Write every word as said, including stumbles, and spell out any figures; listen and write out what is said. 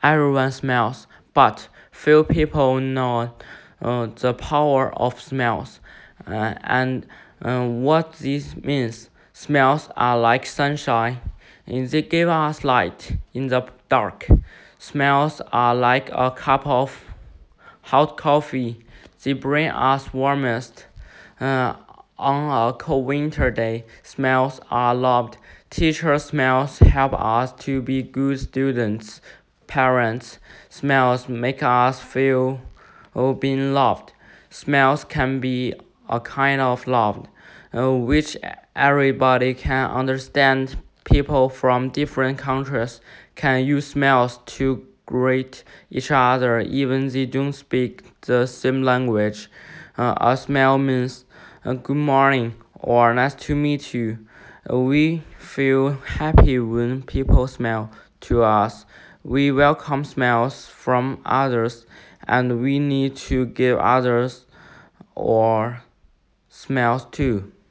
Everyone smells, but few people know uh, the power of smells uh, and uh, what this means. Smells are like sunshine, and they give us light in the dark. Smells are like a cup of hot coffee. They bring us warmth. Uh, on a cold winter day, smells are loved. Teacher smells help us to be good students. Parents smells make us feel oh, being loved. Smells can be a kind of love, uh, which everybody can understand. People from different countries can use smells to greet each other even they don't speak the same language. Uh, a smell means uh, good morning or nice to meet you. Uh, we feel happy when people smile to us. We welcome smiles from others and we need to give others or smells too.